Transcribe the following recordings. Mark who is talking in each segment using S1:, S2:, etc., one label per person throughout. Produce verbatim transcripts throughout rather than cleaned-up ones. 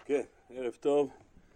S1: כן, ערב טוב.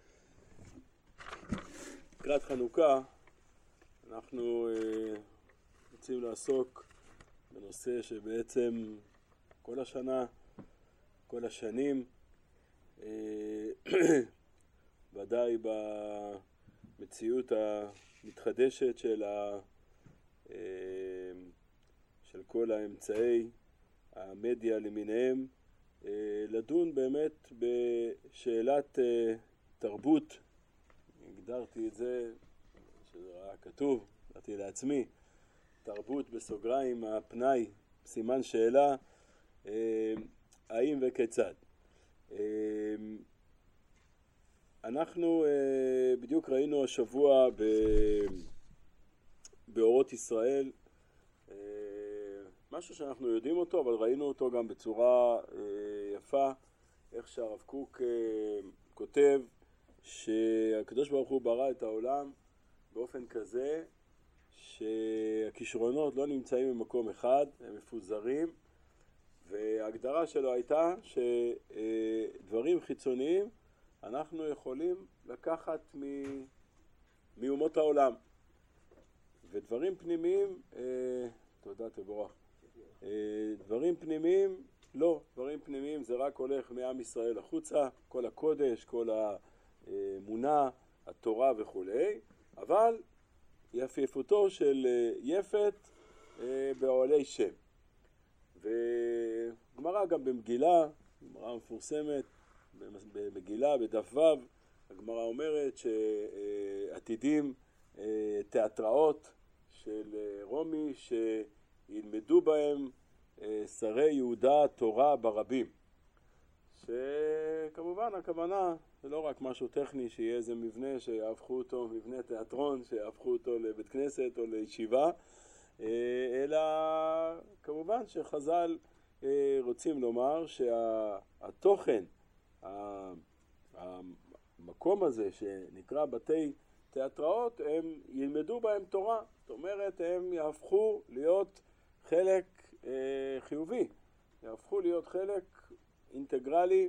S1: לקראת חנוכה אנחנו אה, רוצים לעסוק בנושא שבעצם כל השנה, כל השנים, אה, ודאי במציאות המתחדשת של, ה, אה, של כל האמצעי המדיה למיניהם, לדון באמת בשאלת תרבות. הגדרתי את זה, שזה היה כתוב, הגדרתי לעצמי, תרבות בסוגריים, הפנאי, סימן שאלה, האם וכיצד. אנחנו בדיוק ראינו השבוע באורות ישראל, משהו שאנחנו יודעים אותו, אבל ראינו אותו גם בצורה אה, יפה, איך שהרב קוק אה, כותב שהקדוש ברוך הוא ברא את העולם באופן כזה שהכישרונות לא נמצאים במקום אחד, הם מפוזרים, וההגדרה שלו הייתה שדברים חיצוניים אנחנו יכולים לקחת מ... מאומות העולם, ודברים פנימיים, אה, תודה תבורך, דברים פנימיים, לא, דברים פנימיים זה רק הולך מעם ישראל החוצה, כל הקודש, כל האמונה, התורה וכו', אבל יפייפותו של יפת באוהלי שם. וגמרא גם במגילה, גמרא מפורסמת, במגילה בדף ו', הגמרא אומרת שעתידים תיאטראות של רומי ש... ילמדו בהם שרי יהודה תורה ברבים, שכמובן הכוונה זה לא רק משהו טכני שיהיה איזה מבנה שיהפכו אותו מבנה תיאטרון, שיהפכו אותו לבית כנסת או לישיבה, אלא כמובן שחז"ל רוצים לומר שהתוכן, המקום הזה שנקרא בתי תיאטראות, הם ילמדו בהם תורה, זאת אומרת הם יהפכו להיות חלק אה, חיובי, יהפכו להיות חלק אינטגרלי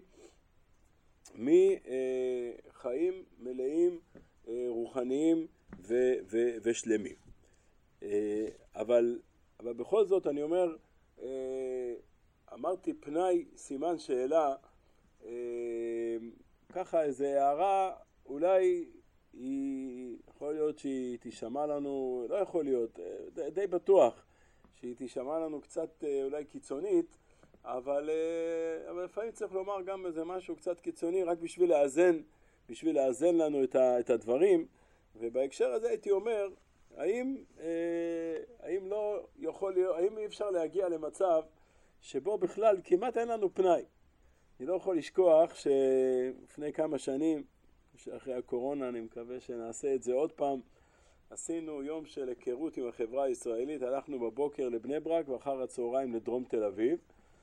S1: מחיים מלאים אה, רוחניים ו, ו, ושלמים. אה, אבל, אבל בכל זאת אני אומר, אה, אמרתי פנאי סימן שאלה, אה, ככה איזו הערה אולי היא יכול להיות שהיא תשמע לנו, לא יכול להיות, די, די בטוח שהיא תשמע לנו קצת אולי קיצונית, אבל, אבל לפעמים צריך לומר גם איזה משהו קצת קיצוני רק בשביל לאזן, בשביל לאזן לנו את, ה, את הדברים. ובהקשר הזה הייתי אומר, האם, האם לא יכול להיות, האם אי אפשר להגיע למצב שבו בכלל כמעט אין לנו פנאי. אני לא יכול לשכוח שלפני כמה שנים, שאחרי הקורונה אני מקווה שנעשה את זה עוד פעם, עשינו יום של היכרות עם החברה הישראלית, הלכנו בבוקר לבני ברק ואחר הצהריים לדרום תל אביב,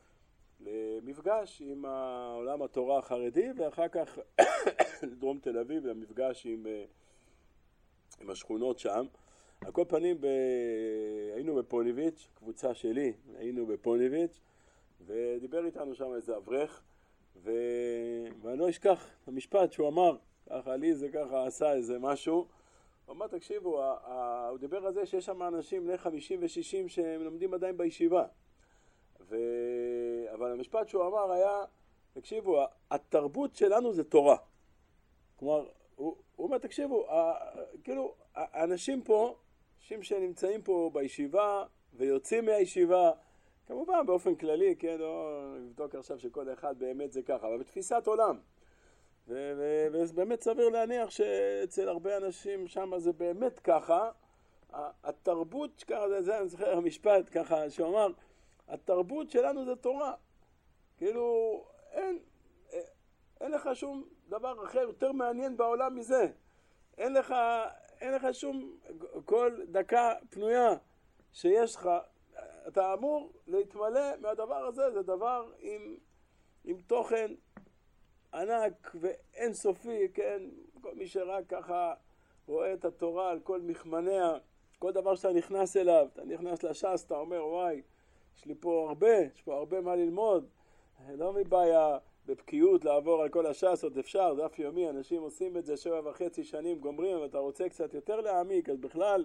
S1: למפגש עם העולם התורה החרדי, ואחר כך לדרום תל אביב למפגש עם, עם השכונות שם. על כל פנים ב... היינו בפוניביץ', קבוצה שלי, היינו בפוניביץ', ודיבר איתנו שם איזה אברך, ו... ואני לא אשכח את המשפט שהוא אמר, ככה לי זה ככה עשה איזה משהו, הוא אמר, תקשיבו, הוא דיבר על זה שיש שם אנשים בני חמישים ושישים שהם לומדים עדיין בישיבה. ו... אבל המשפט שהוא אמר היה, תקשיבו, התרבות שלנו זה תורה. כלומר, הוא, הוא אומר, תקשיבו, ה... כאילו, האנשים פה, אנשים שנמצאים פה בישיבה ויוצאים מהישיבה, כמובן באופן כללי, כן, לא נבדוק עכשיו שכל אחד באמת זה ככה, אבל בתפיסת עולם. וזה באמת סביר להניח שאצל הרבה אנשים שם זה באמת ככה. התרבות, ככה זה, אני זוכר המשפט ככה שאומר, התרבות שלנו זה תורה. כאילו אין, אין לך שום דבר אחר יותר מעניין בעולם מזה. אין לך, אין לך שום, כל דקה פנויה שיש לך, אתה אמור להתמלא מהדבר הזה, זה דבר עם, עם תוכן ענק ואין סופי, כן? כל מי שרק ככה רואה את התורה על כל מכמניה, כל דבר שאתה נכנס אליו, אתה נכנס לש"ס, אתה אומר, וואי, יש לי פה הרבה, יש פה הרבה מה ללמוד, לא מבעיה בפקיעות לעבור על כל הש"ס, עוד אפשר, דף יומי, אנשים עושים את זה שבע וחצי שנים, גומרים, אבל אתה רוצה קצת יותר להעמיק, אז בכלל,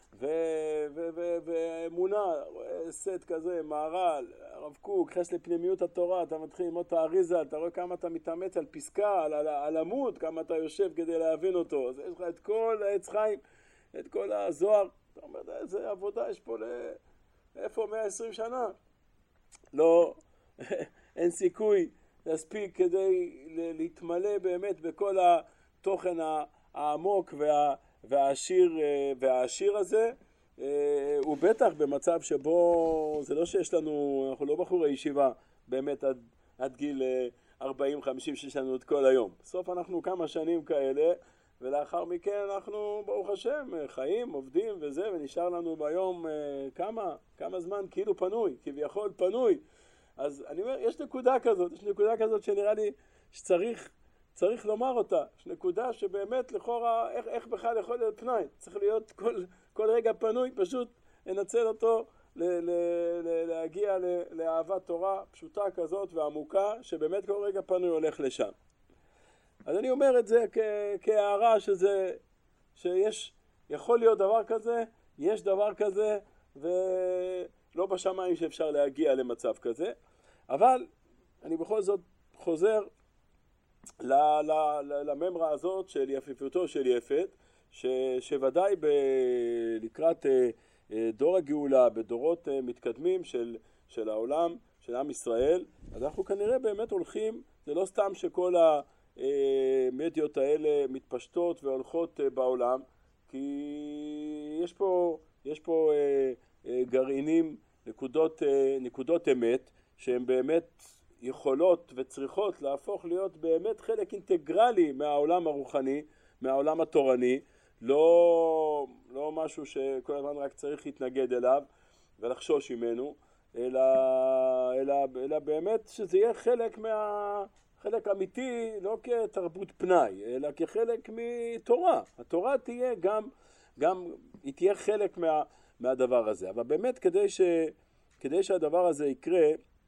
S1: ואמונה, סט כזה, מהר"ל, הרב קוק, חס לפנימיות התורה, אתה מתחיל ללמוד את האריזה, אתה רואה כמה אתה מתאמץ על פסקה, על, על, על עמוד, כמה אתה יושב כדי להבין אותו, אז יש לך את כל העץ חיים, את כל הזוהר, אתה אומר, איזה עבודה יש פה, ל... איפה מאה ועשרים שנה? לא, אין סיכוי להספיק כדי להתמלא באמת בכל התוכן העמוק וה, והעשיר, והעשיר הזה, הוא בטח במצב שבו זה לא שיש לנו, אנחנו לא בחורי ישיבה באמת עד, עד גיל ארבעים חמישים שיש לנו את כל היום. בסוף אנחנו כמה שנים כאלה, ולאחר מכן אנחנו ברוך השם חיים, עובדים וזה, ונשאר לנו ביום כמה, כמה זמן כאילו פנוי, כביכול פנוי. אז אני אומר, יש נקודה כזאת, יש נקודה כזאת שנראה לי שצריך צריך לומר אותה. יש נקודה שבאמת לכאורה, איך, איך בכלל יכול להיות פנאי? צריך להיות כל, כל רגע פנוי, פשוט לנצל אותו, ל, ל, ל, להגיע ל, לאהבת תורה פשוטה כזאת ועמוקה, שבאמת כל רגע פנוי הולך לשם. אז אני אומר את זה כ, כהערה שזה, שיש, יכול להיות דבר כזה, יש דבר כזה, ולא בשמיים שאפשר להגיע למצב כזה, אבל אני בכל זאת חוזר לממרה הזאת של יפיפותו של יפת, ש, שוודאי ב, לקראת דור הגאולה, בדורות מתקדמים של, של העולם, של עם ישראל, אז אנחנו כנראה באמת הולכים, זה לא סתם שכל המדיות האלה מתפשטות והולכות בעולם, כי יש פה, יש פה גרעינים, נקודות, נקודות אמת, שהן באמת יכולות וצריכות להפוך להיות באמת חלק אינטגרלי מהעולם הרוחני, מהעולם התורני, לא, לא משהו שכל הזמן רק צריך להתנגד אליו ולחשוש ממנו, אלא, אלא, אלא באמת שזה יהיה חלק מה, חלק אמיתי, לא כתרבות פנאי, אלא כחלק מתורה. התורה תהיה גם, גם היא תהיה חלק מה, מהדבר הזה. אבל באמת כדי ש, כדי שהדבר הזה יקרה,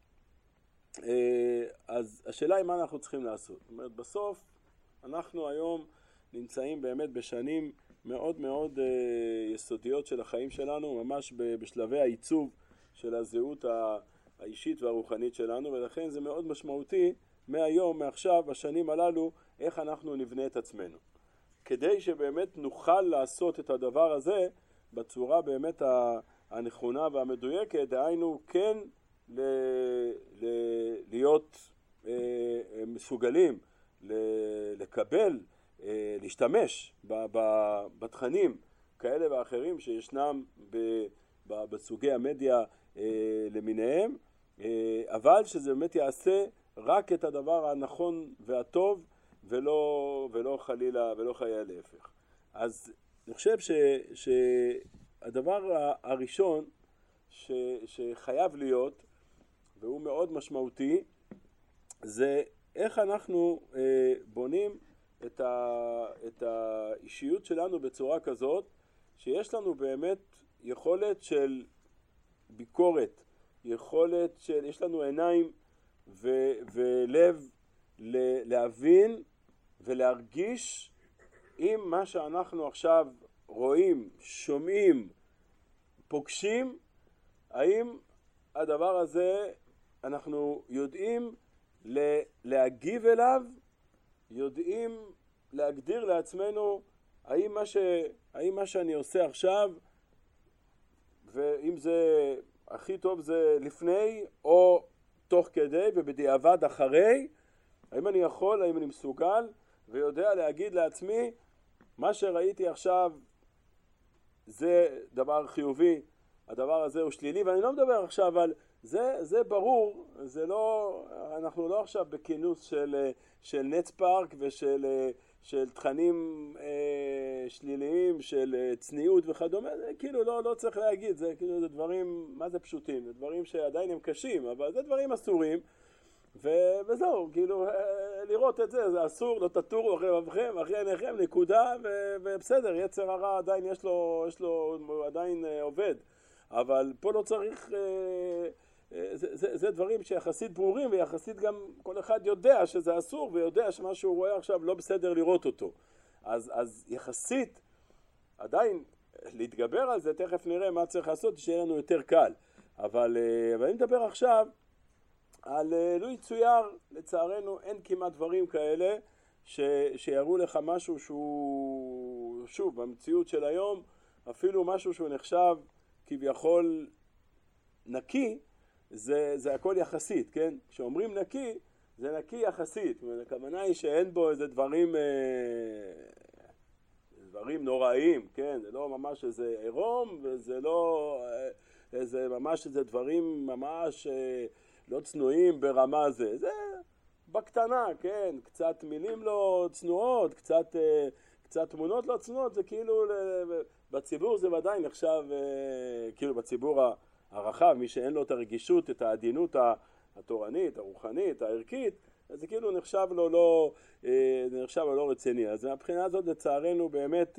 S1: אז השאלה היא מה אנחנו צריכים לעשות. זאת אומרת, בסוף אנחנו היום נמצאים באמת בשנים מאוד מאוד יסודיות של החיים שלנו, ממש בשלבי העיצוב של הזהות האישית והרוחנית שלנו, ולכן זה מאוד משמעותי מהיום, מעכשיו, בשנים הללו, איך אנחנו נבנה את עצמנו. כדי שבאמת נוכל לעשות את הדבר הזה בצורה באמת הנכונה והמדויקת, דהיינו כן ל, ל, להיות אה, מסוגלים ל, לקבל, אה, להשתמש ב, ב, בתכנים כאלה ואחרים שישנם ב, ב, בסוגי המדיה אה, למיניהם, אה, אבל שזה באמת יעשה רק את הדבר הנכון והטוב ולא, ולא חלילה ולא חיה להפך. אז אני חושב ש, שהדבר הראשון ש, שחייב להיות, והוא מאוד משמעותי, זה איך אנחנו אה, בונים את, ה, את האישיות שלנו בצורה כזאת, שיש לנו באמת יכולת של ביקורת, יכולת של, יש לנו עיניים ו, ולב ל, להבין ולהרגיש אם מה שאנחנו עכשיו רואים, שומעים, פוגשים, האם הדבר הזה אנחנו יודעים להגיב אליו, יודעים להגדיר לעצמנו האם מה, ש, האם מה שאני עושה עכשיו, ואם זה הכי טוב זה לפני או תוך כדי ובדיעבד אחרי, האם אני יכול, האם אני מסוגל ויודע להגיד לעצמי מה שראיתי עכשיו זה דבר חיובי, הדבר הזה הוא שלילי, ואני לא מדבר עכשיו על זה, זה ברור, זה לא, אנחנו לא עכשיו בכינוס של, של נץ פארק ושל של תכנים אה, שליליים, של צניעות וכדומה, זה כאילו לא, לא צריך להגיד, זה כאילו זה דברים, מה זה פשוטים? זה דברים שעדיין הם קשים, אבל זה דברים אסורים, ו, וזהו, כאילו לראות את זה, זה אסור, לא תטורו אחרי אבכם, אחרי עיניכם, נקודה, ו, ובסדר, יצר הרע עדיין יש לו, יש לו עדיין עובד. אבל פה לא צריך אה, זה, זה, זה דברים שיחסית ברורים, ויחסית גם כל אחד יודע שזה אסור, ויודע שמה שהוא רואה עכשיו לא בסדר לראות אותו. אז, אז יחסית, עדיין להתגבר על זה, תכף נראה מה צריך לעשות, שיהיה לנו יותר קל. אבל, אבל אני מדבר עכשיו על לו יצויר, לצערנו אין כמעט דברים כאלה, ש, שיראו לך משהו שהוא, שוב, במציאות של היום, אפילו משהו שהוא נחשב כביכול נקי, זה, זה הכל יחסית, כן? כשאומרים נקי, זה נקי יחסית. הכוונה היא שאין בו איזה דברים, דברים נוראים, כן? זה לא ממש איזה עירום, וזה לא איזה ממש איזה דברים ממש לא צנועים ברמה זה. זה בקטנה, כן? קצת מילים לא צנועות, קצת, קצת תמונות לא צנועות, זה כאילו, בציבור זה ודאי נחשב, כאילו בציבור ה... הרחב, מי שאין לו את הרגישות, את העדינות התורנית, הרוחנית, הערכית, אז זה כאילו נחשב לו לא, נחשב לו לא רציני. אז מהבחינה הזאת לצערנו באמת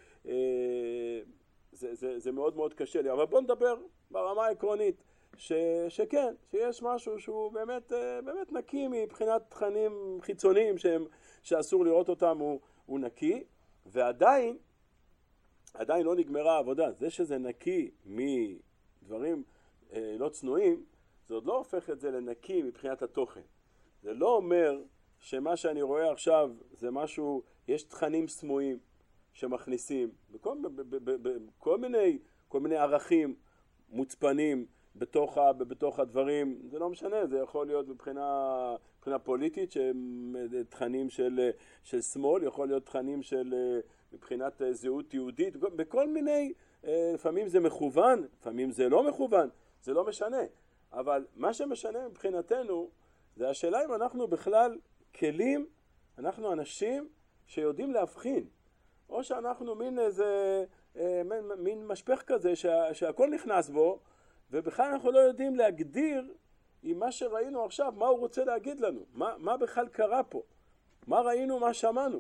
S1: זה, זה, זה מאוד מאוד קשה לי. אבל בוא נדבר ברמה העקרונית, ש, שכן, שיש משהו שהוא באמת, באמת נקי מבחינת תכנים חיצוניים שהם, שאסור לראות אותם, הוא, הוא נקי, ועדיין, עדיין לא נגמרה העבודה. זה שזה נקי מ... דברים אה, לא צנועים, זה עוד לא הופך את זה לנקי מבחינת התוכן. זה לא אומר שמה שאני רואה עכשיו זה משהו, יש תכנים סמויים שמכניסים, בכל, ב, ב, ב, ב, כל מיני, כל מיני ערכים מוצפנים בתוך, ה, בתוך הדברים, זה לא משנה, זה יכול להיות מבחינה, מבחינה פוליטית, שהם תכנים של, של שמאל, יכול להיות תכנים של, מבחינת זהות יהודית, בכל מיני, לפעמים זה מכוון, לפעמים זה לא מכוון, זה לא משנה. אבל מה שמשנה מבחינתנו, זה השאלה אם אנחנו בכלל כלים, אנחנו אנשים שיודעים להבחין, או שאנחנו מין איזה, מין, מין משפך כזה שה, שהכל נכנס בו, ובכלל אנחנו לא יודעים להגדיר עם מה שראינו עכשיו, מה הוא רוצה להגיד לנו, מה, מה בכלל קרה פה, מה ראינו, מה שמענו.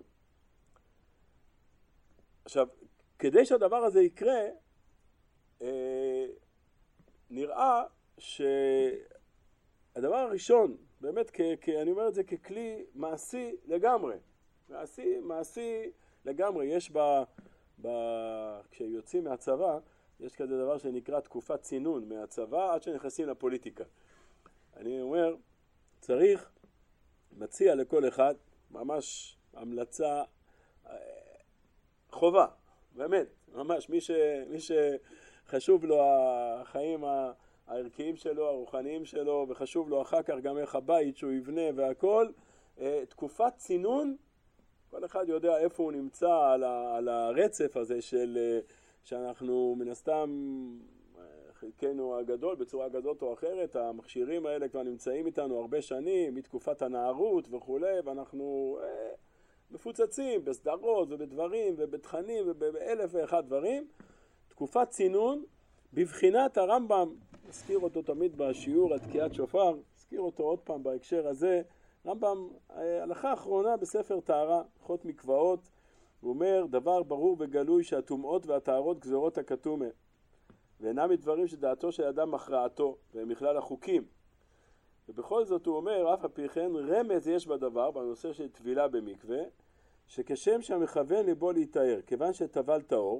S1: עכשיו, כדי שהדבר הזה יקרה, אה, נראה שהדבר הראשון, באמת, כ, כ, אני אומר את זה ככלי מעשי לגמרי, מעשי, מעשי לגמרי, יש ב, ב, כשיוצאים מהצבא, יש כזה דבר שנקרא תקופת צינון מהצבא עד שנכנסים לפוליטיקה. אני אומר, צריך, מציע לכל אחד, ממש המלצה, חובה, באמת, ממש, מי, ש, מי שחשוב לו החיים הערכיים שלו, הרוחניים שלו, וחשוב לו אחר כך גם איך הבית שהוא יבנה והכל, תקופת צינון, כל אחד יודע איפה הוא נמצא על, ה, על הרצף הזה של, שאנחנו מן הסתם, חלקנו הגדול, בצורה גדות או אחרת, המכשירים האלה כבר נמצאים איתנו הרבה שנים, מתקופת הנערות וכו', ואנחנו אה, מפוצצים בסדרות ובדברים ובתכנים ובאלף ואחד דברים. תקופת צינון, בבחינת הרמב"ם, הזכיר אותו תמיד בשיעור על תקיעת שופר, הזכיר אותו עוד פעם בהקשר הזה, רמב"ם, הלכה האחרונה בספר טהרה, הלכות מקוואות, הוא אומר, דבר ברור וגלוי שהטומאות והטהרות גזרות הכתומה, ואינם מדברים שדעתו של אדם מכרעתו, והם מכלל החוקים. ובכל זאת הוא אומר, אף על פי כן, רמז יש בדבר, בנושא של טבילה במקווה, שכשם שהמכוון ליבו להיטהר, כיוון שטבל טהור,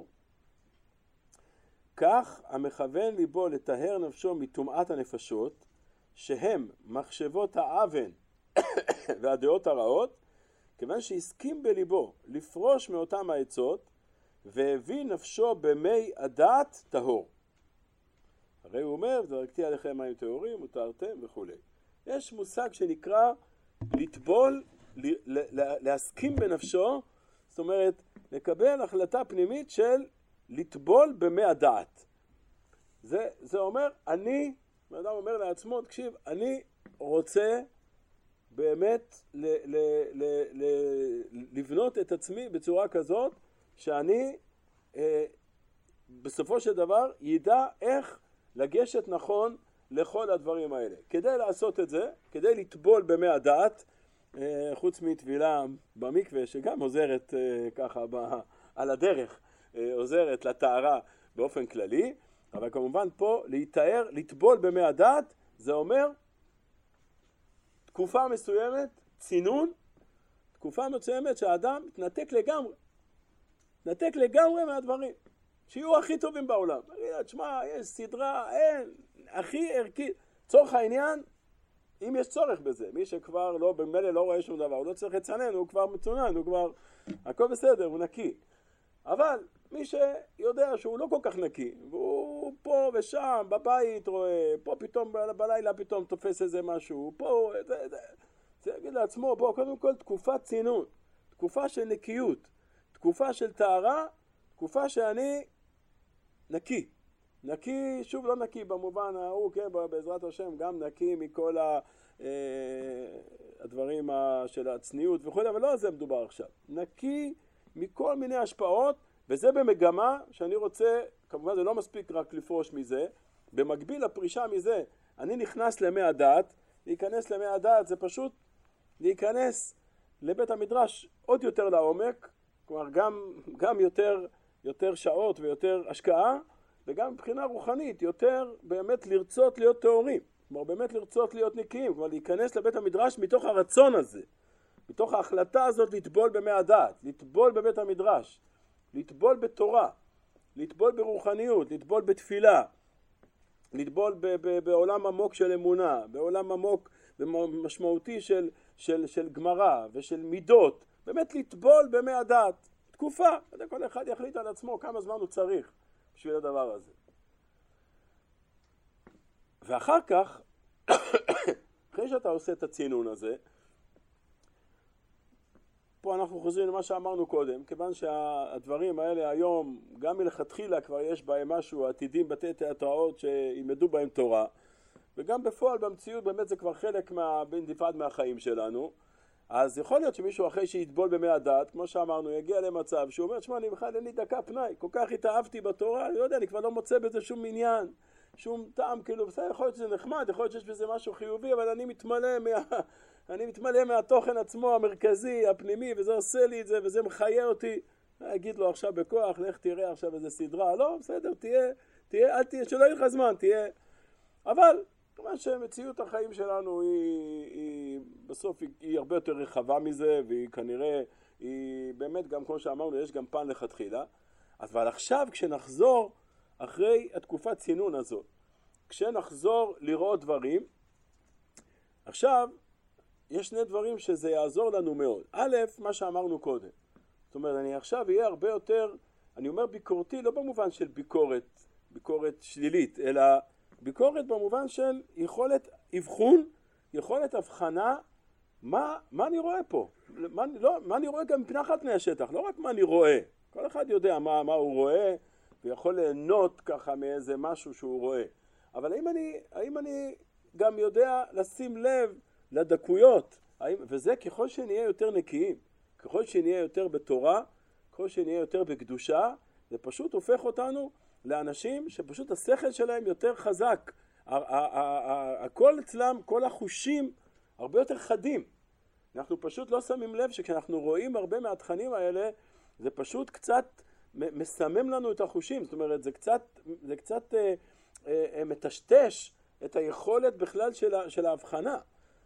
S1: כך המכוון ליבו לטהר נפשו מטומאת הנפשות, שהם מחשבות האוון והדעות הרעות, כיוון שהסכים בליבו לפרוש מאותם העצות, והביא נפשו במי הדעת טהור. הרי הוא אומר, זרקתי עליכם מים טהורים, ותרתם וכו'. יש מושג שנקרא לטבול, להסכים בנפשו, זאת אומרת, לקבל החלטה פנימית של לטבול במי הדעת. זה, זה אומר, אני, האדם אומר לעצמו, תקשיב, אני רוצה באמת ל, ל, ל, ל, לבנות את עצמי בצורה כזאת, שאני אה, בסופו של דבר ידע איך לגשת נכון לכל הדברים האלה. כדי לעשות את זה, כדי לטבול במי הדעת, אה, חוץ מטבילה במקווה, שגם עוזרת אה, ככה ב, על הדרך, אה, עוזרת לטהרה באופן כללי, אבל כמובן פה להתאר, לטבול במי הדעת, זה אומר תקופה מסוימת, צינון, תקופה מסוימת שהאדם מתנתק לגמרי. מתנתק לגמרי מהדברים. שיהיו הכי טובים בעולם. תשמע, יש סדרה, אין, הכי ערכית. צורך העניין, אם יש צורך בזה, מי שכבר לא, במילא לא רואה שום דבר, הוא לא צריך לצנן, הוא כבר מצונן, הוא כבר, הכל בסדר, הוא נקי. אבל מי שיודע שהוא לא כל כך נקי, והוא פה ושם, בבית רואה, פה פתאום בלילה פתאום תופס איזה משהו, פה, זה, זה, זה יגיד לעצמו, בוא, קודם כל תקופת צינון, תקופה של נקיות, תקופה של טהרה, תקופה שאני נקי. נקי, שוב לא נקי במובן ההוא, כן, בעזרת השם, גם נקי מכל ה, אה, הדברים של הצניעות וכו', אבל לא על זה מדובר עכשיו. נקי מכל מיני השפעות, וזה במגמה שאני רוצה, כמובן זה לא מספיק רק לפרוש מזה, במקביל לפרישה מזה, אני נכנס למי הדעת, להיכנס למי הדעת זה פשוט להיכנס לבית המדרש עוד יותר לעומק, כלומר גם, גם יותר, יותר שעות ויותר השקעה, וגם מבחינה רוחנית, יותר באמת לרצות להיות טהורים, כלומר באמת לרצות להיות נקיים, כלומר להיכנס לבית המדרש מתוך הרצון הזה, מתוך ההחלטה הזאת לטבול במי הדעת, לטבול בבית המדרש, לטבול בתורה, לטבול ברוחניות, לטבול בתפילה, לטבול ב- ב- בעולם עמוק של אמונה, בעולם עמוק ומשמעותי של, של, של גמרא ושל מידות, באמת לטבול במי הדעת, תקופה, כל אחד יחליט על עצמו כמה זמן הוא צריך בשביל הדבר הזה. ואחר כך, אחרי שאתה עושה את הצינון הזה, פה אנחנו חוזרים למה שאמרנו קודם, כיוון שהדברים האלה היום, גם מלכתחילה כבר יש בהם משהו, עתידים בתי תיאטראות שילמדו בהם תורה, וגם בפועל במציאות באמת זה כבר חלק מה, בנפרד מהחיים שלנו, אז יכול להיות שמישהו אחרי שיטבול במי הדעת, כמו שאמרנו, יגיע למצב שהוא אומר, שמע, אני בכלל אין לי דקה פנאי, כל כך התאהבתי בתורה, אני לא יודע, אני כבר לא מוצא בזה שום עניין, שום טעם, כאילו, בסדר, יכול להיות שזה נחמד, יכול להיות שיש בזה משהו חיובי, אבל אני מתמלא מה... אני מתמלא מהתוכן עצמו המרכזי, הפנימי, וזה עושה לי את זה, וזה מחיה אותי. אני אגיד לו עכשיו בכוח, לך תראה עכשיו איזה סדרה. לא, בסדר, תהיה, תהיה, אל תהיה, שלא יהיה לך זמן, תהיה. אבל, כמובן שמציאות החיים שלנו היא, היא בסוף היא, היא הרבה יותר רחבה מזה, והיא כנראה, היא באמת גם כמו שאמרנו, יש גם פן לכתחילה. אז אבל עכשיו כשנחזור אחרי התקופת צינון הזאת, כשנחזור לראות דברים, עכשיו, יש שני דברים שזה יעזור לנו מאוד. א', מה שאמרנו קודם. זאת אומרת, אני עכשיו אהיה הרבה יותר, אני אומר ביקורתי, לא במובן של ביקורת, ביקורת שלילית, אלא ביקורת במובן של יכולת אבחון, יכולת הבחנה, מה, מה אני רואה פה? מה, לא, מה אני רואה גם מפנחת פני השטח, לא רק מה אני רואה. כל אחד יודע מה, מה הוא רואה, ויכול ליהנות ככה מאיזה משהו שהוא רואה. אבל האם אני, האם אני גם יודע לשים לב לדקויות, וזה ככל שנהיה יותר נקיים, ככל שנהיה יותר בתורה, ככל שנהיה יותר בקדושה, זה פשוט הופך אותנו לאנשים שפשוט השכל שלהם יותר חזק, הכל אצלם, כל החושים הרבה יותר חדים. אנחנו פשוט לא שמים לב שכשאנחנו רואים הרבה מהתכנים האלה, זה פשוט קצת מסמם לנו את החושים, זאת אומרת, זה קצת, זה קצת אה, אה, מטשטש את היכולת בכלל של, של ההבחנה.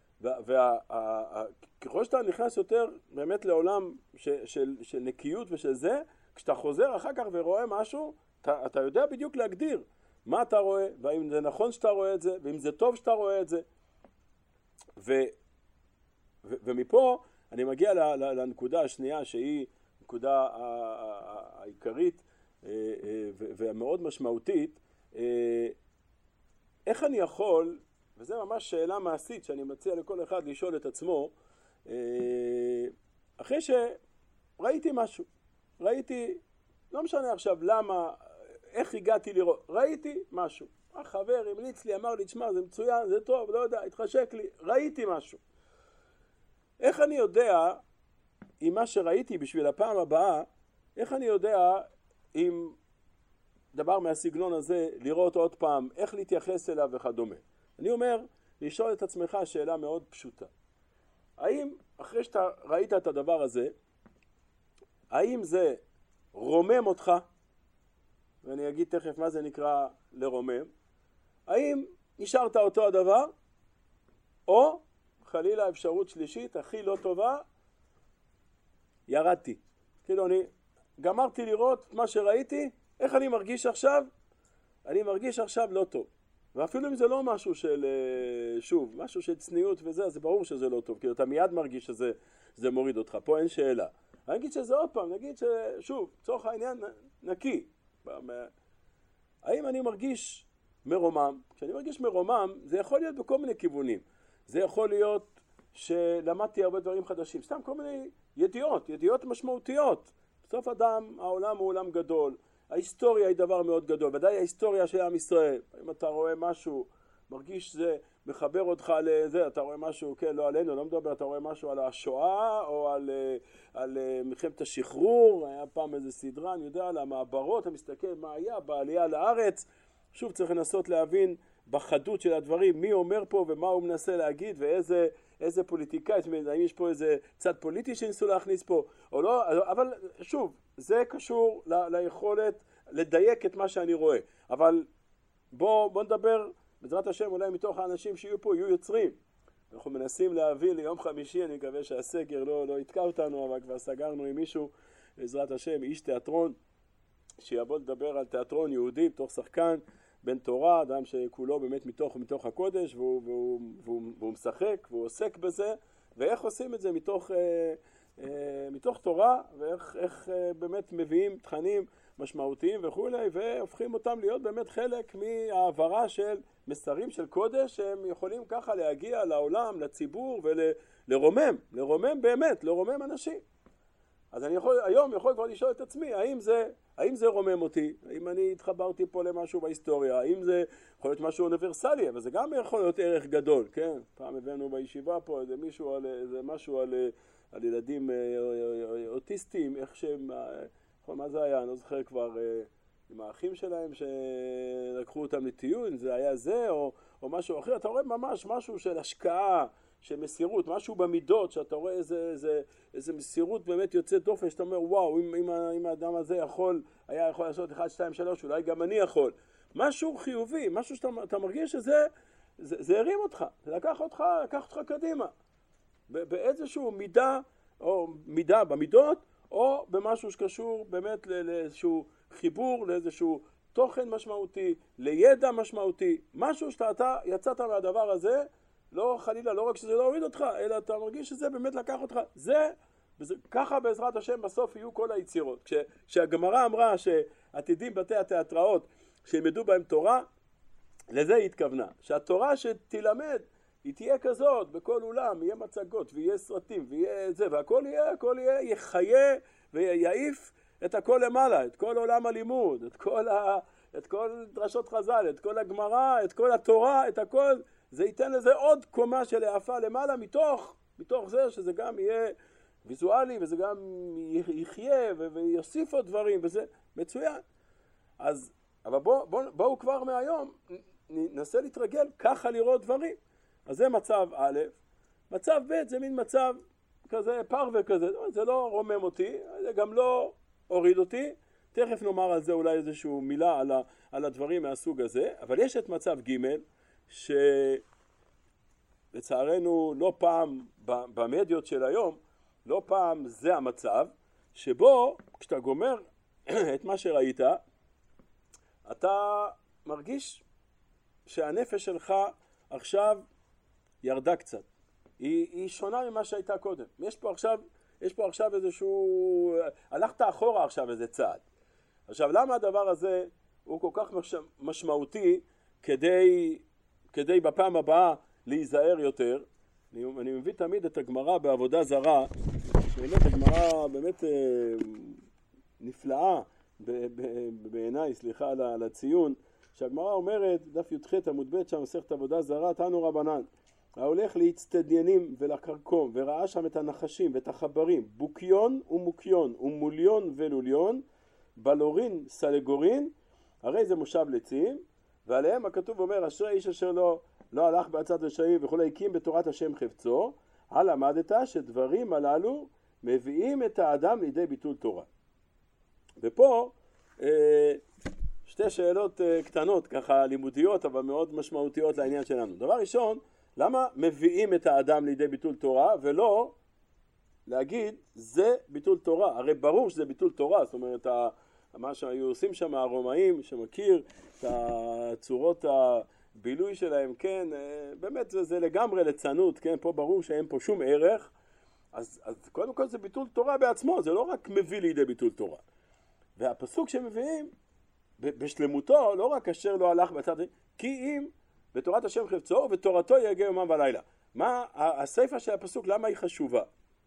S1: וככל שאתה נכנס יותר באמת לעולם של, של, של נקיות ושל זה, כשאתה חוזר אחר כך ורואה משהו, אתה, אתה יודע בדיוק להגדיר מה אתה רואה, והאם זה נכון שאתה רואה את זה, ואם זה טוב שאתה רואה את זה. ו, ו, ומפה אני מגיע לנקודה השנייה, שהיא נקודה העיקרית והמאוד משמעותית. איך אני יכול, וזו ממש שאלה מעשית שאני מציע לכל אחד לשאול את עצמו, אחרי שראיתי משהו, ראיתי, לא משנה עכשיו למה, איך הגעתי לראות, ראיתי משהו, החבר המליץ לי, אמר לי, תשמע, זה מצוין, זה טוב, לא יודע, התחשק לי, ראיתי משהו. איך אני יודע, עם מה שראיתי בשביל הפעם הבאה, איך אני יודע עם דבר מהסגנון הזה, לראות עוד פעם, איך להתייחס אליו וכדומה. אני אומר, לשאול את עצמך שאלה מאוד פשוטה. האם, אחרי שאתה ראית את הדבר הזה, האם זה רומם אותך, ואני אגיד תכף מה זה נקרא לרומם, האם נשארת אותו הדבר, או חלילה אפשרות שלישית, הכי לא טובה, ירדתי. כאילו אני גמרתי לראות מה שראיתי, איך אני מרגיש עכשיו? אני מרגיש עכשיו לא טוב. ואפילו אם זה לא משהו של, שוב, משהו של צניעות וזה, אז זה ברור שזה לא טוב, כי אתה מיד מרגיש שזה זה מוריד אותך, פה אין שאלה. אני אגיד שזה עוד פעם, נגיד ששוב, צורך העניין נקי. האם אני מרגיש מרומם? כשאני מרגיש מרומם, זה יכול להיות בכל מיני כיוונים. זה יכול להיות שלמדתי הרבה דברים חדשים, סתם כל מיני ידיעות, ידיעות משמעותיות. בסוף אדם, העולם הוא עולם גדול, ההיסטוריה היא דבר מאוד גדול, ודאי ההיסטוריה של עם ישראל. אם אתה רואה משהו, מרגיש שזה מחבר אותך לזה, אתה רואה משהו, כן, לא עלינו, לא מדבר, אתה רואה משהו על השואה, או על, על מלחמת השחרור, היה פעם איזה סדרה, אני יודע, על המעברות, אתה מסתכל מה היה, בעלייה לארץ, שוב צריך לנסות להבין בחדות של הדברים, מי אומר פה ומה הוא מנסה להגיד, ואיזה איזה פוליטיקאי, האם יש פה איזה צד פוליטי שניסו להכניס פה, או לא, אבל שוב, זה קשור ל, ליכולת לדייק את מה שאני רואה, אבל בוא, בוא נדבר, בעזרת השם, אולי מתוך האנשים שיהיו פה, יהיו יוצרים. אנחנו מנסים להביא ליום חמישי, אני מקווה שהסגר לא, לא יתקע אותנו, אבל כבר סגרנו עם מישהו, בעזרת השם, איש תיאטרון, שיבוא לדבר על תיאטרון יהודי, בתוך שחקן, בן תורה, אדם שכולו באמת מתוך, מתוך הקודש, והוא, והוא, והוא, והוא משחק, והוא עוסק בזה, ואיך עושים את זה מתוך, אה, אה, מתוך תורה, ואיך איך, אה, באמת מביאים תכנים משמעותיים וכו', והופכים אותם להיות באמת חלק מהעברה של מסרים של קודש, שהם יכולים ככה להגיע לעולם, לציבור, ולרומם, לרומם באמת, לרומם אנשים. אז אני יכול, היום יכול כבר לשאול את עצמי, האם זה, האם זה רומם אותי? האם אני התחברתי פה למשהו בהיסטוריה? האם זה יכול להיות משהו אוניברסלי? אבל זה גם יכול להיות ערך גדול, כן? פעם הבאנו בישיבה פה איזה מישהו על, איזה משהו על, על ילדים אוטיסטים, איך שהם, מה זה היה? אני לא זוכר כבר, עם האחים שלהם שלקחו אותם לטיול, זה היה זה או, או משהו אחר. אתה רואה ממש משהו של השקעה, של מסירות, משהו במידות, שאתה רואה איזה, איזה, איזה מסירות באמת יוצאת דופן, שאתה אומר, וואו, אם, אם, אם האדם הזה יכול, היה יכול לעשות אחד, שתיים, שלוש, אולי גם אני יכול. משהו חיובי, משהו שאתה אתה מרגיש שזה, זה, זה הרים אותך, זה לקח אותך, לקח אותך קדימה. באיזשהו מידה, או מידה במידות, או במשהו שקשור באמת לאיזשהו חיבור, לאיזשהו תוכן משמעותי, לידע משמעותי, משהו שאתה אתה יצאת מהדבר הזה, לא חלילה, לא רק שזה לא הוריד אותך, אלא אתה מרגיש שזה באמת לקח אותך. זה, וזה, ככה בעזרת השם בסוף יהיו כל היצירות. כש, כשהגמרא אמרה שעתידים בתי התיאטראות שילמדו בהם תורה, לזה היא התכוונה. שהתורה שתלמד, היא תהיה כזאת, בכל אולם, יהיה מצגות, ויהיה סרטים, ויהיה זה, והכל יהיה, הכל יהיה, יחיה ויעיף את הכל למעלה, את כל עולם הלימוד, את כל, ה, את כל דרשות חז"ל, את כל הגמרא, את כל התורה, את הכל, זה ייתן לזה עוד קומה של העפה למעלה, מתוך, מתוך זה שזה גם יהיה ויזואלי, וזה גם יחיה, ויוסיף עוד דברים, וזה מצוין. אז, אבל בואו בוא, בוא כבר מהיום, ננסה להתרגל ככה לראות דברים. אז זה מצב א', מצב ב' זה מין מצב כזה פרווה כזה, זה לא רומם אותי, זה גם לא הוריד אותי, תכף נאמר על זה אולי איזושהי מילה על, ה, על הדברים מהסוג הזה, אבל יש את מצב ג' שלצערנו לא פעם במדיות של היום, לא פעם זה המצב, שבו כשאתה גומר את מה שראית, אתה מרגיש שהנפש שלך עכשיו ירדה קצת. היא, היא שונה ממה שהייתה קודם. יש פה עכשיו, יש פה עכשיו איזשהו, הלכת אחורה עכשיו איזה צעד. עכשיו למה הדבר הזה הוא כל כך מש, משמעותי כדי, כדי בפעם הבאה להיזהר יותר? אני, אני מביא תמיד את הגמרא בעבודה זרה, באמת הגמרא באמת אה, נפלאה בעיניי, סליחה על הציון, שהגמרא אומרת, דף י"ח עמוד ב' שם מסכת עבודה זרה, תנו רבנן, ההולך להצטדיינים ולקרקום וראה שם את הנחשים ואת החברים, בוקיון ומוקיון ומוליון ולוליון, בלורין סלגורין, הרי זה מושב לצים, ועליהם הכתוב אומר, אשרי איש אשר לא, לא הלך בעצת רשעים וכולי, הקים בתורת השם חפצו, הלמדת שדברים הללו מביאים את האדם לידי ביטול תורה. ופה, שתי שאלות קטנות, ככה לימודיות, אבל מאוד משמעותיות לעניין שלנו. דבר ראשון, למה מביאים את האדם לידי ביטול תורה, ולא להגיד, זה ביטול תורה? הרי ברור שזה ביטול תורה, זאת אומרת, מה שהיו עושים שם הרומאים, שמכיר את הצורות הבילוי שלהם, כן, באמת זה, זה לגמרי ליצנות, כן, פה ברור שאין פה שום ערך, אז, אז קודם כל זה ביטול תורה בעצמו, זה לא רק מביא לידי ביטול תורה. והפסוק שמביאים, בשלמותו, לא רק אשר לא הלך בצד, כי אם בתורת השם חפצו ותורתו יגיע יומם ולילה. מה הסיפה של הפסוק, למה היא חשובה?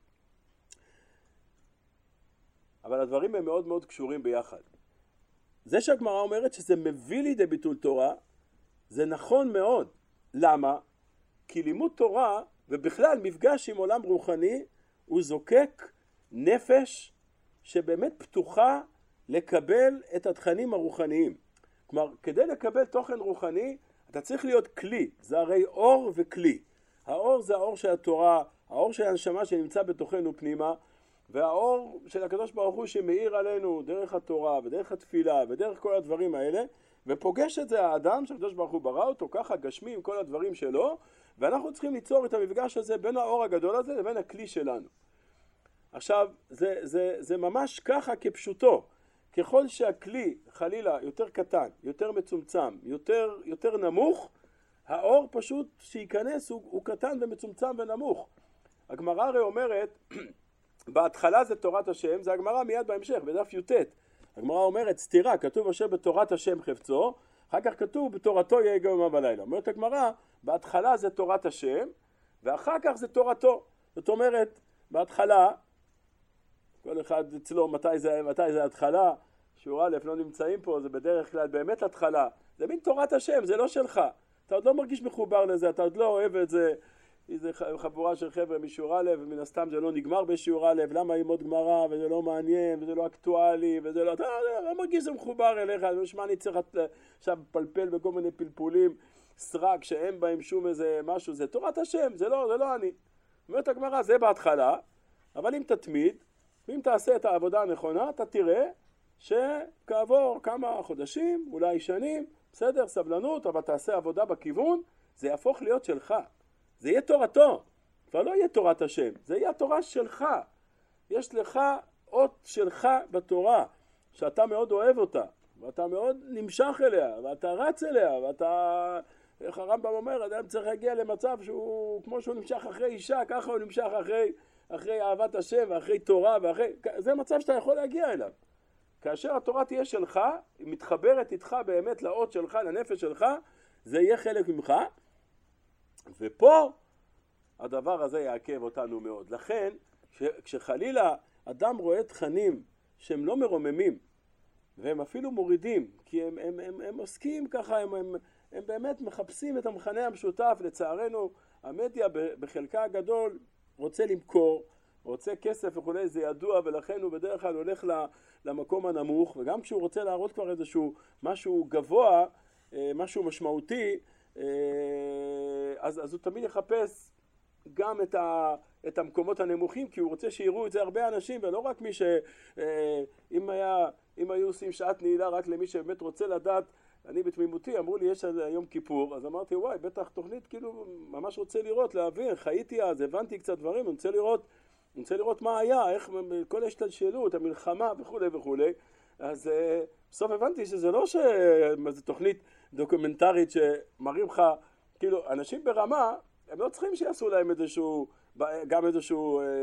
S1: אבל הדברים הם מאוד מאוד קשורים ביחד. זה שהגמרא אומרת שזה מביא לידי ביטול תורה, זה נכון מאוד. למה? כי לימוד תורה, ובכלל מפגש עם עולם רוחני, הוא זוקק נפש שבאמת פתוחה לקבל את התכנים הרוחניים. כלומר, כדי לקבל תוכן רוחני, אתה צריך להיות כלי. זה הרי אור וכלי. האור זה האור של התורה, האור של הנשמה שנמצא בתוכנו פנימה, והאור של הקדוש ברוך הוא שמאיר עלינו דרך התורה ודרך התפילה ודרך כל הדברים האלה, ופוגש את זה האדם שהקדוש ברוך הוא ברא אותו ככה גשמי עם כל הדברים שלו, ואנחנו צריכים ליצור את המפגש הזה בין האור הגדול הזה לבין הכלי שלנו. עכשיו, זה, זה, זה ממש ככה כפשוטו. ככל שהכלי חלילה יותר קטן, יותר מצומצם, יותר, יותר נמוך, האור פשוט שייכנס הוא, הוא קטן ומצומצם ונמוך. הגמרא הרי אומרת, בהתחלה זה תורת השם, זה הגמרא מיד בהמשך, בדף י"ט. הגמרא אומרת, סתירה, כתוב אשר בתורת השם חפצו, אחר כך כתוב בתורתו יגיע יומם ולילה. אומרת הגמרא, בהתחלה זה תורת השם, ואחר כך זה תורתו. זאת אומרת, בהתחלה, כל אחד אצלו מתי זה, מתי זה התחלה, שיעור א' לא נמצאים פה, זה בדרך כלל באמת התחלה. זה מין תורת השם, זה לא שלך. אתה עוד לא מרגיש מחובר לזה, אתה עוד לא אוהב את זה. איזה חבורה של חבר'ה משיעור א', ומן הסתם זה לא נגמר בשיעור א', למה ללמוד גמרא, וזה לא מעניין, וזה לא אקטואלי, וזה לא, אתה לא מרגיש שזה מחובר אליך, אז מה אני צריך עכשיו פלפל בכל מיני פלפולים, סרק שאין בהם שום איזה משהו, זה תורת השם, זה לא, זה לא אני. אומרת הגמרא, זה בהתחלה, אבל אם תתמיד, ואם תעשה את העבודה הנכונה, אתה תראה שכעבור כמה חודשים, אולי שנים, בסדר, סבלנות, אבל תעשה עבודה בכיוון, זה יהפוך להיות שלך. זה יהיה תורתו, כבר לא יהיה תורת השם, זה יהיה התורה שלך. יש לך אות שלך בתורה, שאתה מאוד אוהב אותה, ואתה מאוד נמשך אליה, ואתה רץ אליה, ואתה, איך הרמב"ם אומר, אדם צריך להגיע למצב שהוא, כמו שהוא נמשך אחרי אישה, ככה הוא נמשך אחרי, אחרי אהבת השם, ואחרי תורה, ואחרי, זה מצב שאתה יכול להגיע אליו. כאשר התורה תהיה שלך, היא מתחברת איתך באמת לאות שלך, לנפש שלך, זה יהיה חלק ממך, ופה הדבר הזה יעכב אותנו מאוד. לכן, כשחלילה אדם רואה תכנים שהם לא מרוממים, והם אפילו מורידים, כי הם, הם, הם, הם עוסקים ככה, הם, הם, הם באמת מחפשים את המכנה המשותף. לצערנו, המדיה בחלקה הגדול רוצה למכור, רוצה כסף וכו', זה ידוע, ולכן הוא בדרך כלל הולך למקום הנמוך, וגם כשהוא רוצה להראות כבר איזשהו משהו גבוה, משהו משמעותי, אז, אז הוא תמיד יחפש גם את, ה, את המקומות הנמוכים, כי הוא רוצה שיראו את זה הרבה אנשים, ולא רק מי ש... אם, היה, אם היו עושים שעת נעילה רק למי שבאמת רוצה לדעת. אני בתמימותי, אמרו לי, יש יום כיפור, אז אמרתי, וואי, בטח תוכנית, כאילו, ממש רוצה לראות, להבין, חייתי אז, הבנתי קצת דברים, אני רוצה לראות, אני רוצה לראות מה היה, איך כל השתלשלות, המלחמה וכו' וכו'. אז בסוף הבנתי שזה לא ש... זו תוכנית דוקומנטרית שמראים לך, כאילו, אנשים ברמה, הם לא צריכים שיעשו להם איזשהו, גם איזשהו, אה,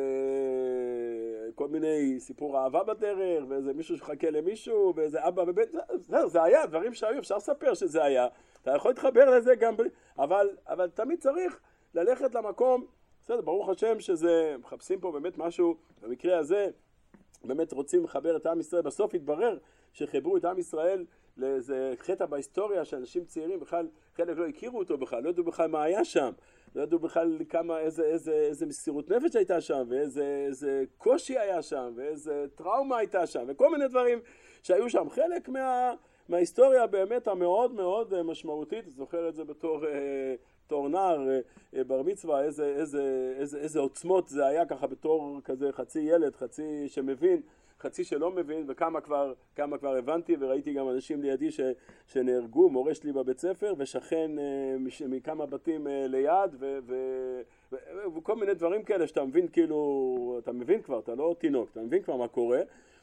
S1: כל מיני סיפור אהבה בדרך, ואיזה מישהו שחכה למישהו, ואיזה אבא ובן, זה, זה היה, דברים שהיו, אפשר לספר שזה היה, אתה יכול להתחבר לזה גם, אבל, אבל תמיד צריך ללכת למקום, בסדר, ברוך השם שזה, מחפשים פה באמת משהו, במקרה הזה, באמת רוצים לחבר את עם ישראל, בסוף התברר שחיברו את עם ישראל לאיזה חטא בהיסטוריה, שאנשים צעירים בכלל, חלק לא הכירו אותו בכלל, לא ידעו בכלל מה היה שם, לא ידעו בכלל כמה, איזה, איזה, איזה מסירות נפש הייתה שם, ואיזה איזה קושי היה שם, ואיזה טראומה הייתה שם, וכל מיני דברים שהיו שם. חלק מה, מההיסטוריה באמת המאוד מאוד משמעותית, זוכר את זה בתור, בתור נער, בר מצווה, איזה, איזה, איזה, איזה עוצמות זה היה ככה בתור כזה חצי ילד, חצי שמבין, חצי שלא מבין, וכמה כבר, כמה כבר הבנתי, וראיתי גם אנשים לידי ש, שנהרגו, מורה שלי בבית ספר, ושכן מש, מכמה בתים ליד, ו, ו, ו, וכל מיני דברים כאלה שאתה מבין כאילו, אתה מבין כבר, אתה לא תינוק, אתה מבין כבר מה קורה,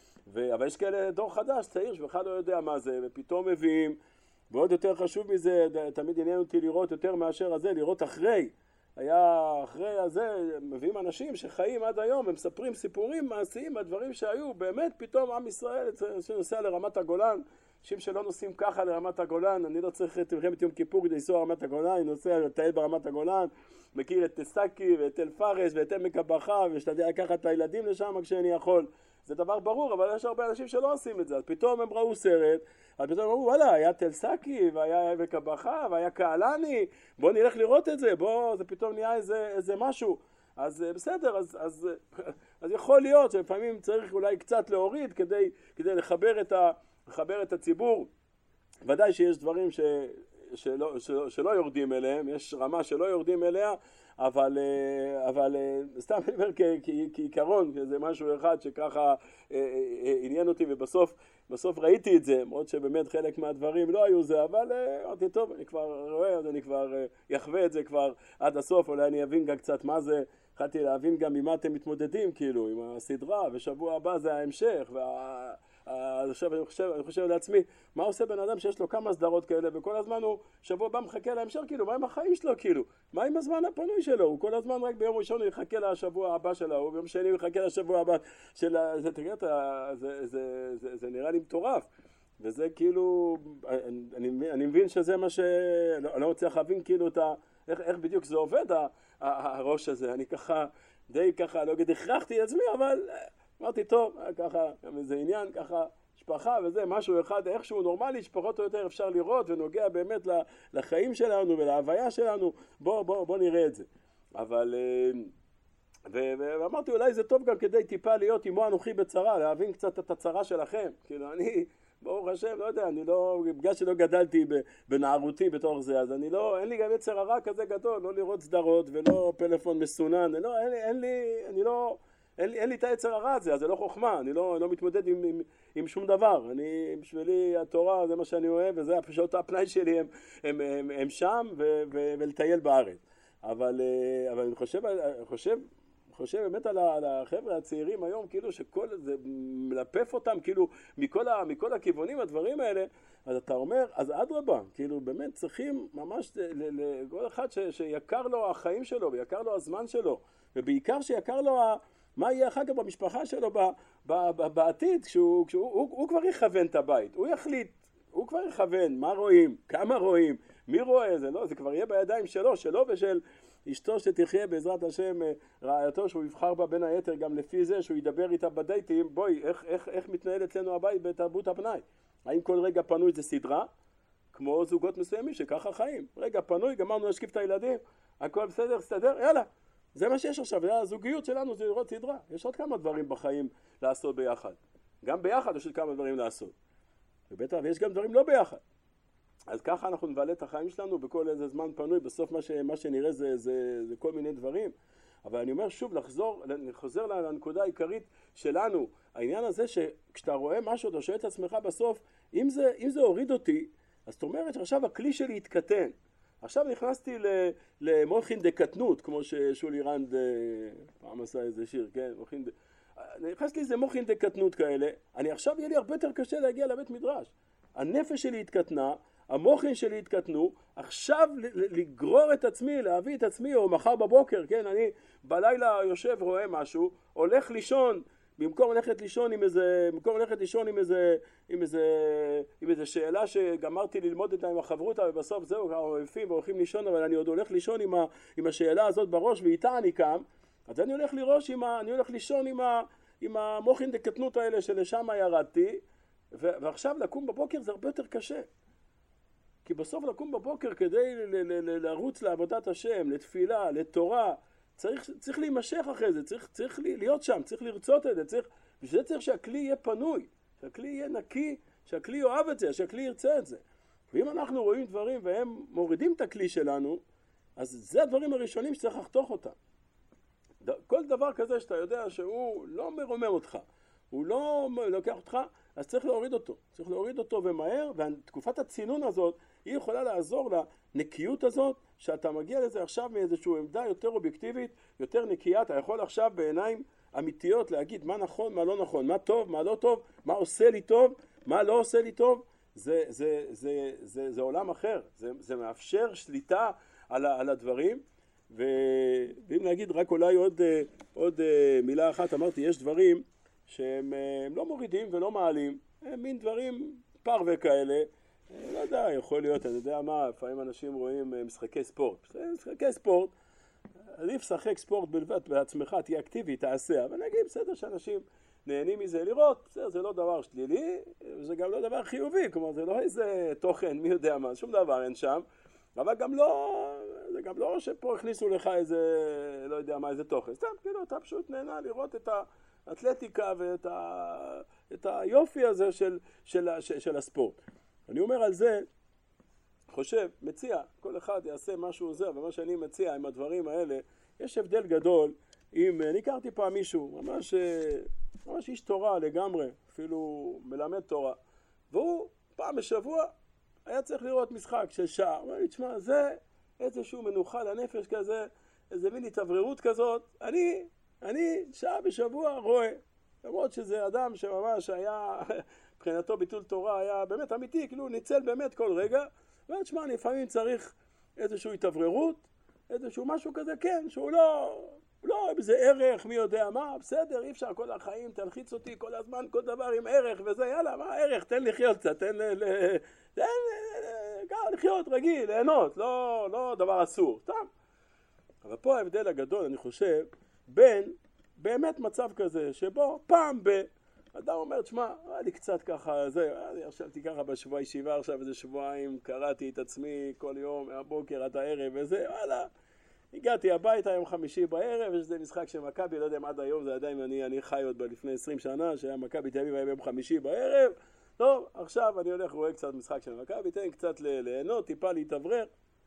S1: ו, אבל יש כאלה דור חדש, צעיר, שבכלל לא יודע מה זה, ופתאום מביאים, ועוד יותר חשוב מזה, תמיד עניין אותי לראות יותר מאשר הזה, לראות אחרי, היה אחרי הזה, מביאים אנשים שחיים עד היום, הם מספרים סיפורים מעשיים, הדברים שהיו, באמת פתאום עם ישראל שנוסע לרמת הגולן, אנשים שלא נוסעים ככה לרמת הגולן, אני לא צריך את מלחמת יום כיפור כדי לנסוע לרמת הגולן, אני נוסע לטייל ברמת הגולן, מכיר את תסקי ואת אל פרס ואת עמק הבכה, ושתדע לקחת את הילדים לשם כשאני יכול. זה דבר ברור, אבל יש הרבה אנשים שלא עושים את זה, אז פתאום הם ראו סרט, אז פתאום אמרו, וואלה, היה תל סקי, והיה עמק הבכה, והיה קהלני, בוא נלך לראות את זה, בוא, זה פתאום נהיה איזה, איזה משהו. אז בסדר, אז, אז, אז יכול להיות שלפעמים צריך אולי קצת להוריד כדי, כדי לחבר את, ה, לחבר את הציבור. ודאי שיש דברים ש, שלא, שלא, שלא יורדים אליהם, יש רמה שלא יורדים אליה, אבל, אבל סתם אני אומר כעיקרון, זה משהו אחד שככה עניין אותי, ובסוף בסוף ראיתי את זה, מאוד שבאמת חלק מהדברים לא היו זה, אבל אמרתי, טוב, אני כבר רואה, אז אני כבר יחווה את זה כבר עד הסוף, אולי אני אבין גם קצת מה זה, התחלתי להבין גם ממה אתם מתמודדים, כאילו, עם הסדרה, ושבוע הבא זה ההמשך, וה... אז עכשיו אני חושב, אני חושב לעצמי, מה עושה בן אדם שיש לו כמה סדרות כאלה, וכל הזמן הוא שבוע הבא מחכה להמשך, כאילו, מה עם החיים שלו, כאילו? מה עם הזמן הפנוי שלו? הוא כל הזמן רק ביום ראשון הוא יחכה לשבוע הבא שלו, וביום שני הוא יחכה לשבוע הבא של... זה, תראה, זה, זה, זה, זה נראה לי מטורף. וזה כאילו, אני, אני מבין שזה מה ש... אני לא רוצה להבין כאילו את ה... איך, איך בדיוק זה עובד, הראש הזה. אני ככה, די ככה, לא אגיד, הכרחתי את עצמי, אבל... אמרתי, טוב, ככה, איזה עניין, ככה, משפחה וזה, משהו אחד, איכשהו נורמלי, שפחות או יותר אפשר לראות, ונוגע באמת לחיים שלנו ולהוויה שלנו, בוא, בוא, בוא נראה את זה. אבל, ואמרתי, אולי זה טוב גם כדי טיפה להיות עמו אנוכי בצרה, להבין קצת את הצרה שלכם. כאילו, אני, ברוך השם, לא יודע, אני לא, בגלל שלא גדלתי בנערותי בתוך זה, אז אני לא, אין לי גם יצר הרע כזה גדול, לא לראות סדרות ולא פלאפון מסונן, לא, אין, אין לי, אני לא... אין לי, אין לי את היצר הרע הזה, אז זה לא חוכמה, אני לא, לא מתמודד עם, עם, עם שום דבר. אני, בשבילי התורה זה מה שאני אוהב, וזה פשוט הפנאי שלי, הם, הם, הם, הם שם ו, ו, ולטייל בארץ. אבל, אבל אני חושב, אני חושב, חושב באמת על, על החבר'ה הצעירים היום, כאילו שכל זה מלפף אותם, כאילו מכל, ה, מכל הכיוונים, הדברים האלה, אז אתה אומר, אז אדרבה, כאילו באמת צריכים ממש לכל אחד ש, שיקר לו החיים שלו, ויקר לו הזמן שלו, ובעיקר שיקר לו ה... מה יהיה אחר כך במשפחה שלו ב, ב, ב, בעתיד, כשהוא, כשהוא הוא, הוא כבר יכוון את הבית, הוא יחליט, הוא כבר יכוון, מה רואים, כמה רואים, מי רואה זה, לא, זה כבר יהיה בידיים שלו, שלו ושל אשתו שתחיה בעזרת השם, רעייתו שהוא יבחר בה בין היתר גם לפי זה, שהוא ידבר איתה בדייטים, בואי, איך, איך, איך מתנהל אצלנו הבית בתרבות הפנאי? האם כל רגע פנוי זה סדרה? כמו זוגות מסוימים שככה חיים, רגע פנוי, גמרנו להשקיף את הילדים, הכל בסדר, סתדר, יאללה. זה מה שיש עכשיו, הזוגיות שלנו זה לראות סדרה. יש עוד כמה דברים בחיים לעשות ביחד. גם ביחד יש עוד כמה דברים לעשות. ובטח, ויש גם דברים לא ביחד. אז ככה אנחנו נבלה את החיים שלנו בכל איזה זמן פנוי, בסוף מה, ש, מה שנראה זה, זה, זה כל מיני דברים. אבל אני אומר שוב, לחזור, לחזור לנקודה העיקרית שלנו, העניין הזה שכשאתה רואה משהו, אתה שואל את עצמך בסוף, אם זה, אם זה הוריד אותי, אז זאת אומרת שעכשיו הכלי שלי יתקטן. עכשיו נכנסתי למוחין דקטנות, כמו ששולי רנד פעם עשה איזה שיר, כן? מוחין ד... נכנסתי לאיזה מוחין דקטנות כאלה, אני עכשיו יהיה לי הרבה יותר קשה להגיע לבית מדרש. הנפש שלי התקטנה, המוחין שלי התקטנו, עכשיו לגרור את עצמי, להביא את עצמי, או מחר בבוקר, כן? אני בלילה יושב, רואה משהו, הולך לישון, במקום ללכת לישון עם איזה, במקום ללכת לישון עם איזה, עם איזה, עם איזה שאלה שגמרתי ללמוד אותה עם החברותה, ובסוף זהו, עייפים והולכים לישון, אבל אני עוד הולך לישון עם, ה, עם השאלה הזאת בראש, ואיתה אני קם, אז אני הולך לראש עם ה, אני הולך לישון עם ה, עם המוחין דקטנות האלה שלשם ירדתי, ו, ועכשיו לקום בבוקר זה הרבה יותר קשה. כי בסוף לקום בבוקר כדי ל, ל, ל, לרוץ לעבודת השם, לתפילה, לתורה, צריך, צריך להימשך אחרי זה, צריך, צריך להיות שם, צריך לרצות את זה, צריך, בשביל זה צריך שהכלי יהיה פנוי, שהכלי יהיה נקי, שהכלי יאהב את זה, שהכלי ירצה את זה. ואם אנחנו רואים דברים והם מורידים את הכלי שלנו, אז זה הדברים הראשונים שצריך לחתוך אותם. כל דבר כזה שאתה יודע שהוא לא מרומם אותך, הוא לא לוקח אותך, אז צריך להוריד אותו, צריך להוריד אותו ומהר, ותקופת הצינון הזאת, היא יכולה לעזור לנקיות הזאת, שאתה מגיע לזה עכשיו מאיזושהי עמדה יותר אובייקטיבית, יותר נקייה, אתה יכול עכשיו בעיניים אמיתיות להגיד מה נכון, מה לא נכון, מה טוב, מה לא טוב, מה עושה לי טוב, מה לא עושה לי טוב, זה, זה, זה, זה, זה עולם אחר, זה, זה מאפשר שליטה על, על הדברים, ו, ואם נגיד רק אולי עוד, עוד מילה אחת, אמרתי, יש דברים שהם לא מורידים ולא מעלים, הם מין דברים פרווה כאלה, לא יודע, יכול להיות, אני יודע מה, לפעמים אנשים רואים משחקי ספורט, משחקי ספורט, עדיף לשחק ספורט בלבד בעצמך, תהיה אקטיבי, תעשה, אבל נגיד בסדר שאנשים נהנים מזה לראות, בסדר, זה לא דבר שלילי, זה גם לא דבר חיובי, כלומר זה לא איזה תוכן, מי יודע מה, שום דבר אין שם, אבל גם לא, זה גם לא שפה הכניסו לך איזה, לא יודע מה, איזה תוכן, סתם, כאילו, אתה פשוט נהנה לראות את האתלטיקה ואת ה, את היופי הזה של, של, של, של הספורט. אני אומר על זה, חושב, מציע, כל אחד יעשה משהו זה, אבל מה שאני מציע עם הדברים האלה, יש הבדל גדול, אם אני הכרתי פעם מישהו, ממש, ממש איש תורה לגמרי, אפילו מלמד תורה, והוא פעם בשבוע היה צריך לראות משחק של שעה, הוא אומר לי, תשמע, זה איזשהו מנוחה לנפש כזה, איזה מין התאווררות כזאת, אני, אני שעה בשבוע רואה, למרות שזה אדם שממש היה, מבחינתו ביטול תורה היה באמת אמיתי, כאילו ניצל באמת כל רגע, ואני תשמע, אני לפעמים צריך איזשהו התאווררות, איזשהו משהו כזה, כן, שהוא לא, לא, איזה ערך, מי יודע מה, בסדר, אי אפשר כל החיים, תלחיץ אותי כל הזמן, כל דבר עם ערך וזה, יאללה, מה ערך, תן לחיות קצת, תן ל... ל תן ל... לחיות רגיל, ליהנות, לא, לא דבר אסור, סתם. אבל פה ההבדל הגדול, אני חושב, בין באמת מצב כזה, שבו פעם ב... אדם אומר, תשמע, היה לי קצת ככה, זה, אני ישבתי ככה בשבוע ישיבה, עכשיו איזה שבועיים, קראתי את עצמי כל יום, מהבוקר עד הערב וזה, וואלה, הגעתי הביתה יום חמישי בערב, יש איזה משחק של מכבי, לא יודע אם עד היום זה עדיין, אני, אני חי עוד לפני עשרים שנה, שהיה מכבי תל אביב יום חמישי בערב, טוב, עכשיו אני הולך רואה קצת משחק של מכבי, תן קצת ליהנות, טיפה להתאוורר,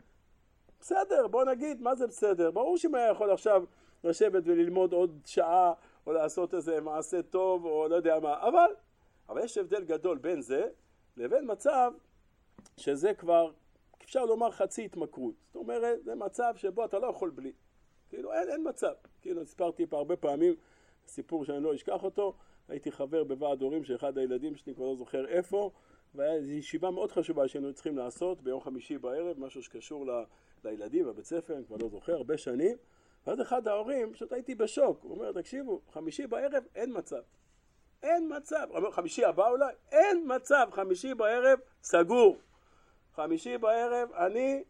S1: בסדר, בוא נגיד, מה זה בסדר? ברור שאם היה יכול עכשיו לשבת וללמוד עוד שעה, או לעשות איזה מעשה טוב, או לא יודע מה, אבל, אבל יש הבדל גדול בין זה, לבין מצב שזה כבר, אפשר לומר חצי התמכרות. זאת אומרת, זה מצב שבו אתה לא יכול בלי. כאילו, אין, אין מצב. כאילו, סיפרתי פה הרבה פעמים, סיפור שאני לא אשכח אותו, הייתי חבר בוועד הורים של אחד הילדים שלי, כבר לא זוכר איפה, והיה איזו ישיבה מאוד חשובה שהיינו צריכים לעשות ביום חמישי בערב, משהו שקשור ל, לילדים, בבית ספר, אני כבר לא זוכר, הרבה שנים, ואז אחד ההורים, פשוט הייתי בשוק, הוא אומר, תקשיבו, חמישי בערב אין מצב. אין מצב. הוא אומר, חמישי הבא אולי? אין מצב. חמישי בערב סגור. חמישי בערב אני,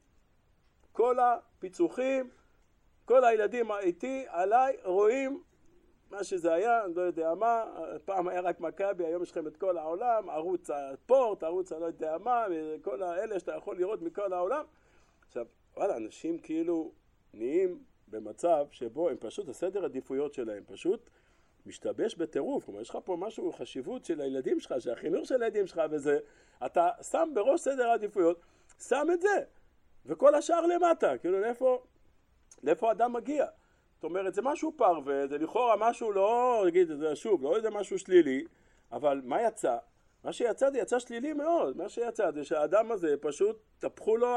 S1: כל הפיצוחים, כל הילדים איתי, עליי, רואים מה שזה היה, אני לא יודע מה, פעם היה רק מכבי, היום יש לכם את כל העולם, ערוץ הספורט, ערוץ אני לא יודע מה, כל האלה שאתה יכול לראות מכל העולם. עכשיו, וואלה, אנשים כאילו נהיים במצב שבו הם פשוט, הסדר עדיפויות שלהם פשוט משתבש בטירוף. כלומר, יש לך פה משהו, חשיבות של הילדים שלך, של החינוך של הילדים שלך וזה, אתה שם בראש סדר העדיפויות, שם את זה, וכל השאר למטה, כאילו לאיפה, לאיפה האדם מגיע. זאת אומרת, זה משהו פרווה, זה לכאורה משהו לא, נגיד, זה שוב, לא איזה משהו שלילי, אבל מה יצא? מה שיצא זה יצא שלילי מאוד, מה שיצא זה שהאדם הזה פשוט תפחו לו,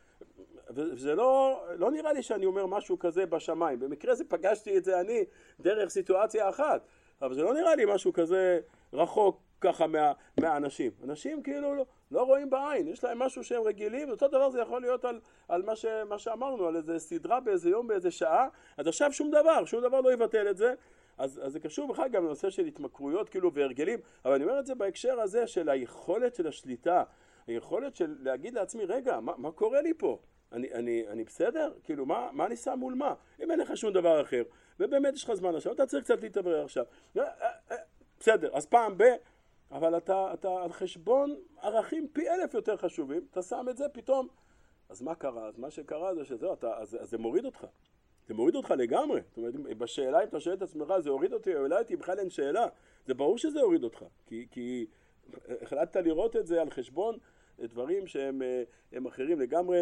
S1: וזה לא, לא נראה לי שאני אומר משהו כזה בשמיים, במקרה זה פגשתי את זה אני דרך סיטואציה אחת, אבל זה לא נראה לי משהו כזה רחוק ככה מה, מהאנשים. אנשים כאילו לא, לא רואים בעין, יש להם משהו שהם רגילים, אותו דבר זה יכול להיות על, על מה, ש, מה שאמרנו, על איזה סדרה באיזה יום, באיזה שעה, אז עכשיו שום דבר, שום דבר לא יבטל את זה, אז, אז זה קשור בכלל גם לנושא של התמכרויות כאילו והרגלים, אבל אני אומר את זה בהקשר הזה של היכולת של השליטה, היכולת של להגיד לעצמי, רגע, מה, מה קורה לי פה? אני, אני, אני בסדר? כאילו, מה, מה אני שם מול מה? אם אין לך שום דבר אחר, ובאמת יש לך זמן עכשיו, אתה צריך קצת להתעבר עכשיו. בסדר, אז פעם ב... אבל אתה, אתה על חשבון ערכים פי אלף יותר חשובים, אתה שם את זה פתאום. אז מה קרה? אז מה שקרה זה שזהו, אתה, אז, אז זה מוריד אותך. זה מוריד אותך לגמרי. זאת אומרת, בשאלה אם אתה שואל את עצמך, זה הוריד אותי, או אולי הייתי בכלל אין שאלה. זה ברור שזה הוריד אותך. כי, כי החלטת לראות את זה על חשבון דברים שהם הם אחרים לגמרי.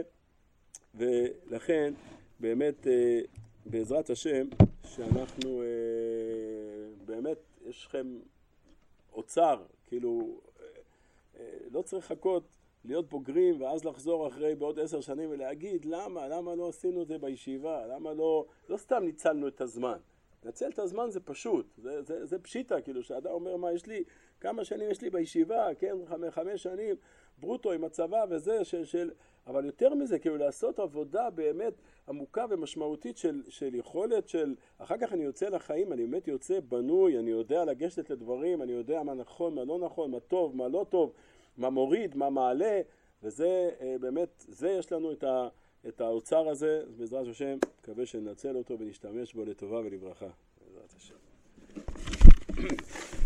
S1: ולכן, באמת, בעזרת השם, שאנחנו, באמת, יש לכם אוצר, כאילו, לא צריך לחכות להיות בוגרים ואז לחזור אחרי בעוד עשר שנים ולהגיד למה, למה לא עשינו את זה בישיבה, למה לא, לא סתם ניצלנו את הזמן. לנצל את הזמן זה פשוט, זה, זה, זה פשיטה, כאילו שאדם אומר מה יש לי, כמה שנים יש לי בישיבה, כן, חמש, חמש שנים, ברוטו עם הצבא וזה, של, של, אבל יותר מזה, כאילו לעשות עבודה באמת עמוקה ומשמעותית של, של יכולת של, אחר כך אני יוצא לחיים, אני באמת יוצא בנוי, אני יודע לגשת לדברים, אני יודע מה נכון, מה לא נכון, מה טוב, מה לא טוב, מה מוריד, מה מעלה, וזה באמת, זה יש לנו את, ה, את האוצר הזה, בעזרת השם, מקווה שננצל אותו ונשתמש בו לטובה ולברכה. בעזרת השם.